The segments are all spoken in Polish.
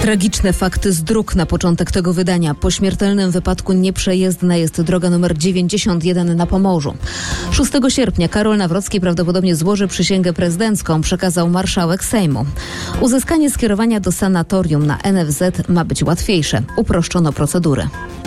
Tragiczne fakty z dróg na początek tego wydania. Po śmiertelnym wypadku nieprzejezdna jest droga nr 91 na Pomorzu. 6 sierpnia Karol Nawrocki prawdopodobnie złoży przysięgę prezydencką, przekazał marszałek Sejmu. Uzyskanie skierowania do sanatorium na NFZ ma być łatwiejsze. Uproszczono procedurę.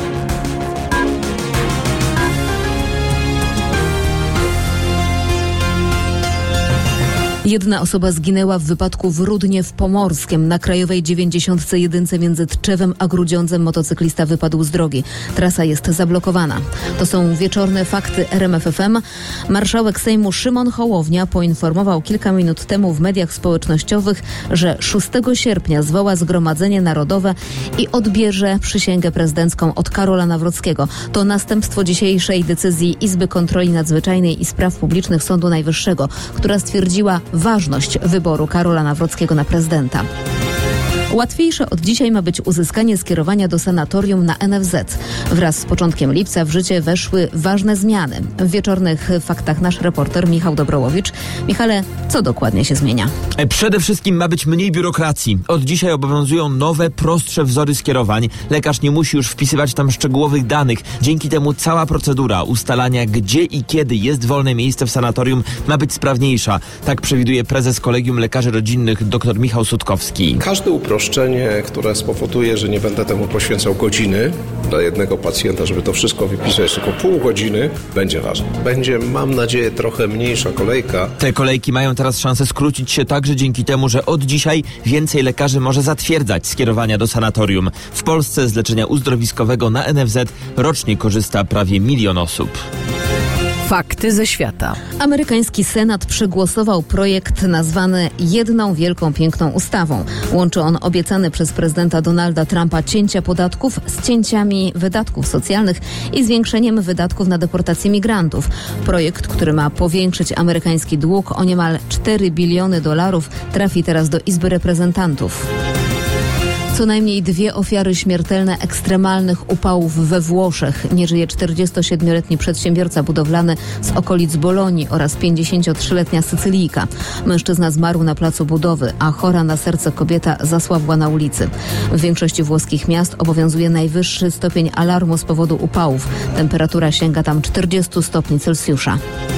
Jedna osoba zginęła w wypadku w Rudnie w Pomorskiem. Na krajowej 91 między Tczewem a Grudziądzem motocyklista wypadł z drogi. Trasa jest zablokowana. To są wieczorne fakty RMF FM. Marszałek Sejmu Szymon Hołownia poinformował kilka minut temu w mediach społecznościowych, że 6 sierpnia zwoła Zgromadzenie Narodowe i odbierze przysięgę prezydencką od Karola Nawrockiego. To następstwo dzisiejszej decyzji Izby Kontroli Nadzwyczajnej i Spraw Publicznych Sądu Najwyższego, która stwierdziła ważność wyboru Karola Nawrockiego na prezydenta. Łatwiejsze od dzisiaj ma być uzyskanie skierowania do sanatorium na NFZ. Wraz z początkiem lipca w życie weszły ważne zmiany. W wieczornych faktach nasz reporter Michał Dobrołowicz. Michale, co dokładnie się zmienia? Przede wszystkim ma być mniej biurokracji. Od dzisiaj obowiązują nowe, prostsze wzory skierowań. Lekarz nie musi już wpisywać tam szczegółowych danych. Dzięki temu cała procedura ustalania, gdzie i kiedy jest wolne miejsce w sanatorium, ma być sprawniejsza. Tak przewiduje prezes Kolegium Lekarzy Rodzinnych dr Michał Sutkowski. Każde uproszczenie, które spowoduje, że nie będę temu poświęcał godziny dla jednego pacjenta, żeby to wszystko wypisać, tylko pół godziny, będzie ważne. Będzie, mam nadzieję, trochę mniejsza kolejka. Te kolejki mają teraz szansę skrócić się także dzięki temu, że od dzisiaj więcej lekarzy może zatwierdzać skierowania do sanatorium. W Polsce z leczenia uzdrowiskowego na NFZ rocznie korzysta prawie 1 milion osób. Fakty ze świata. Amerykański Senat przegłosował projekt nazwany Jedną Wielką Piękną Ustawą. Łączy on obiecane przez prezydenta Donalda Trumpa cięcia podatków z cięciami wydatków socjalnych i zwiększeniem wydatków na deportację migrantów. Projekt, który ma powiększyć amerykański dług o niemal $4 biliony, trafi teraz do Izby Reprezentantów. Co najmniej 2 ofiary śmiertelne ekstremalnych upałów we Włoszech. Nie żyje 47-letni przedsiębiorca budowlany z okolic Bolonii oraz 53-letnia Sycylijka. Mężczyzna zmarł na placu budowy, a chora na serce kobieta zasłabła na ulicy. W większości włoskich miast obowiązuje najwyższy stopień alarmu z powodu upałów. Temperatura sięga tam 40 stopni Celsjusza.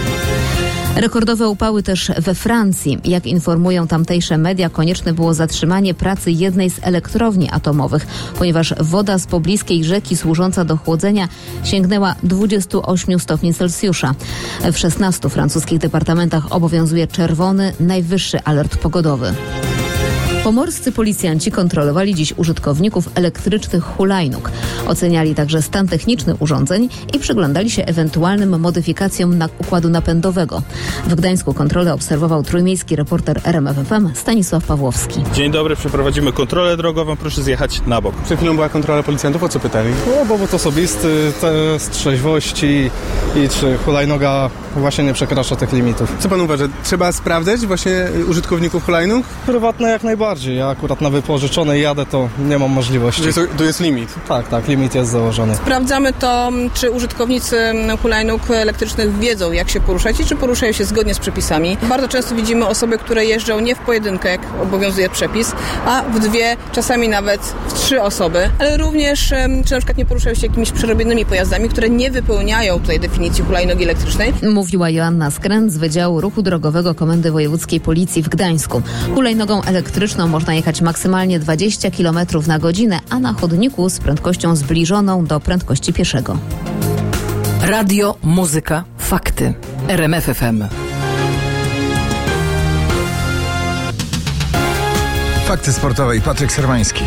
Rekordowe upały też we Francji. Jak informują tamtejsze media, konieczne było zatrzymanie pracy jednej z elektrowni atomowych, ponieważ woda z pobliskiej rzeki służąca do chłodzenia sięgnęła 28 stopni Celsjusza. W 16 francuskich departamentach obowiązuje czerwony, najwyższy alert pogodowy. Pomorscy policjanci kontrolowali dziś użytkowników elektrycznych hulajnóg. Oceniali także stan techniczny urządzeń i przyglądali się ewentualnym modyfikacjom układu napędowego. W Gdańsku kontrolę obserwował trójmiejski reporter RMF FM Stanisław Pawłowski. Dzień dobry, przeprowadzimy kontrolę drogową, proszę zjechać na bok. Przed chwilą była kontrola policjantów, o co pytali? Dowód osobisty, test trzeźwości i czy hulajnoga właśnie nie przekracza tych limitów. Co pan uważa? Trzeba sprawdzać właśnie użytkowników hulajnóg? Prywatne jak najbardziej. Ja akurat na wypożyczonej jadę, to nie mam możliwości. Tu jest limit? Tak, limit jest założony. Sprawdzamy to, czy użytkownicy hulajnóg elektrycznych wiedzą, jak się poruszać i czy poruszają się zgodnie z przepisami. Bardzo często widzimy osoby, które jeżdżą nie w pojedynkę, jak obowiązuje przepis, a w 2, czasami nawet w 3 osoby, ale również czy na przykład nie poruszają się jakimiś przerobionymi pojazdami, które nie wypełniają tutaj definicji hulajnogi elektrycznej. Mówiła Joanna Skręt z Wydziału Ruchu Drogowego Komendy Wojewódzkiej Policji w Gdańsku. Hulajnogą elektryczną można jechać maksymalnie 20 km na godzinę, a na chodniku z prędkością zbliżoną do prędkości pieszego. Radio, muzyka, fakty. RMF FM. Fakty sportowe i Patryk Serwański.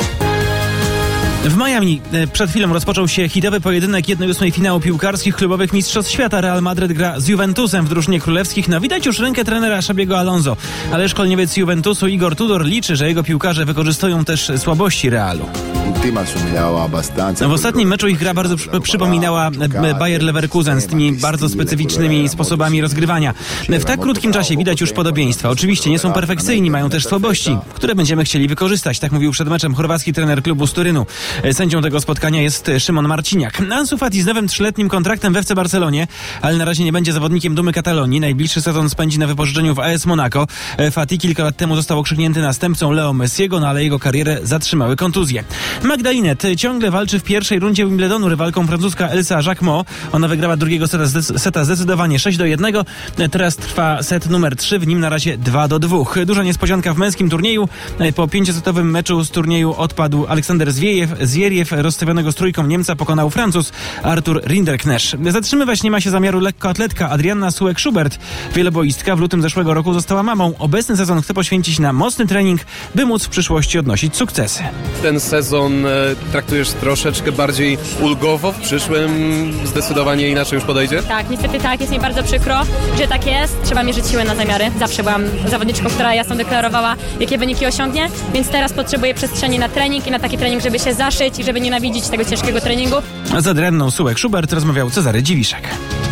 W Miami przed chwilą rozpoczął się hitowy pojedynek 1/8 finału piłkarskich klubowych Mistrzostw Świata. Real Madryt gra z Juventusem w drużynie królewskich. No widać już rękę trenera Xabiego Alonso, ale szkoleniowiec Juventusu Igor Tudor liczy, że jego piłkarze wykorzystują też słabości Realu. W ostatnim meczu ich gra bardzo przypominała Bayer Leverkusen z tymi bardzo specyficznymi sposobami rozgrywania. W tak krótkim czasie widać już podobieństwa. Oczywiście nie są perfekcyjni, mają też słabości, które będziemy chcieli wykorzystać. Tak mówił przed meczem chorwacki trener klubu z Turynu. Sędzią tego spotkania jest Szymon Marciniak. Ansu Fati z nowym 3-letnim kontraktem w FC Barcelonie, ale na razie nie będzie zawodnikiem Dumy Katalonii. Najbliższy sezon spędzi na wypożyczeniu w AS Monaco. Fati kilka lat temu został okrzyknięty następcą Leo Messiego, ale jego karierę zatrzymały kontuzje. Magda Linnet ciągle walczy w pierwszej rundzie Wimbledonu. Rywalką francuska Elsa Jacquemot. Ona wygrała drugiego seta zdecydowanie 6-1. Teraz trwa set numer 3, w nim na razie 2-2. Duża niespodzianka w męskim turnieju. Po 5-setowym meczu z turnieju odpadł Aleksander Zwieriew. Rozstawionego z trójką Niemca pokonał Francuz Artur Rinderknecht. Zatrzymywać nie ma się zamiaru lekkoatletka Adrianna Sułek-Schubert. Wieloboistka w lutym zeszłego roku została mamą. Obecny sezon chce poświęcić na mocny trening, by móc w przyszłości odnosić sukcesy. Ten sezon traktujesz troszeczkę bardziej ulgowo, w przyszłym zdecydowanie inaczej już podejdzie? Tak, niestety tak, jest mi bardzo przykro, że tak jest. Trzeba mierzyć siłę na zamiary. Zawsze byłam zawodniczką, która jasno deklarowała, jakie wyniki osiągnie, więc teraz potrzebuję przestrzeni na trening i na taki trening, żeby się zaszyć i żeby nienawidzić tego ciężkiego treningu. Z Adrianną Sułek-Schubert rozmawiał Cezary Dziwiszek.